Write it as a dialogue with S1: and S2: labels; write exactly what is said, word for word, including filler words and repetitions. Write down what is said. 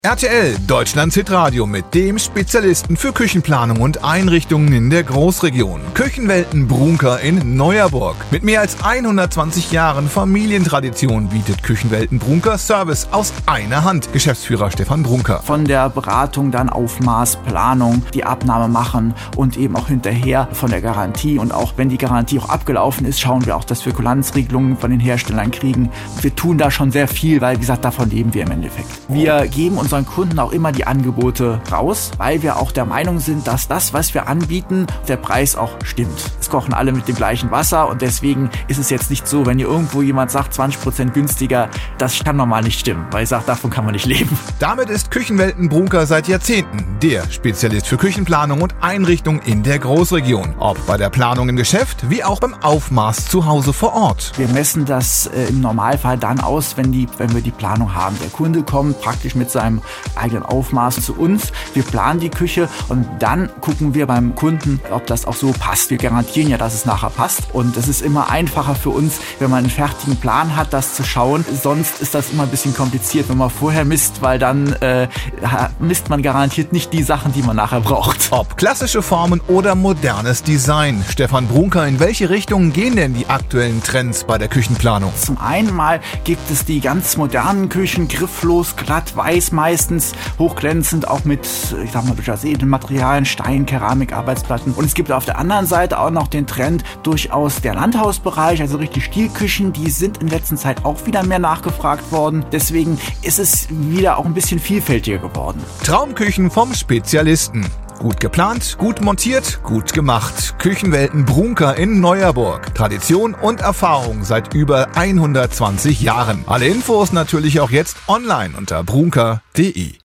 S1: R T L, Deutschlands Hitradio mit dem Spezialisten für Küchenplanung und Einrichtungen in der Großregion. Küchenwelten Brunker in Neuerburg. Mit mehr als hundertzwanzig Jahren Familientradition bietet Küchenwelten Brunker Service aus einer Hand. Geschäftsführer Stefan Brunker.
S2: Von der Beratung dann Aufmaß, Planung, die Abnahme machen und eben auch hinterher von der Garantie. Und auch wenn die Garantie auch abgelaufen ist, schauen wir auch, dass wir Kulanzregelungen von den Herstellern kriegen. Wir tun da schon sehr viel, weil, wie gesagt, davon leben wir im Endeffekt. Wir geben uns unseren Kunden auch immer die Angebote raus, weil wir auch der Meinung sind, dass das, was wir anbieten, der Preis auch stimmt. Es kochen alle mit dem gleichen Wasser und deswegen ist es jetzt nicht so, wenn ihr irgendwo jemand sagt, zwanzig Prozent günstiger, das kann normal nicht stimmen, weil ich sage, davon kann man nicht leben.
S1: Damit ist Küchenwelten Brunker seit Jahrzehnten der Spezialist für Küchenplanung und Einrichtung in der Großregion. Ob bei der Planung im Geschäft, wie auch beim Aufmaß zu Hause vor Ort.
S2: Wir messen das äh, im Normalfall dann aus, wenn, die, wenn wir die Planung haben. Der Kunde kommt praktisch mit seinem eigenen Aufmaß zu uns. Wir planen die Küche und dann gucken wir beim Kunden, ob das auch so passt. Wir garantieren ja, dass es nachher passt und es ist immer einfacher für uns, wenn man einen fertigen Plan hat, das zu schauen. Sonst ist das immer ein bisschen kompliziert, wenn man vorher misst, weil dann äh, misst man garantiert nicht die Sachen, die man nachher braucht.
S1: Ob klassische Formen oder modernes Design. Stefan Brunker, in welche Richtungen gehen denn die aktuellen Trends bei der Küchenplanung?
S2: Zum einen mal gibt es die ganz modernen Küchen, grifflos, glatt, weiß meistens, hochglänzend, auch mit, ich sag mal, durchaus edlen Materialien, Stein, Keramik, Arbeitsplatten. Und es gibt auf der anderen Seite auch noch den Trend durchaus der Landhausbereich, also richtig Stilküchen, die sind in letzter Zeit auch wieder mehr nachgefragt worden. Deswegen ist es wieder auch ein bisschen vielfältiger geworden.
S1: Traumküchen vom Spezialisten. Gut geplant, gut montiert, gut gemacht. Küchenwelten Brunker in Neuerburg. Tradition und Erfahrung seit über hundertzwanzig Jahren. Alle Infos natürlich auch jetzt online unter brunker punkt de.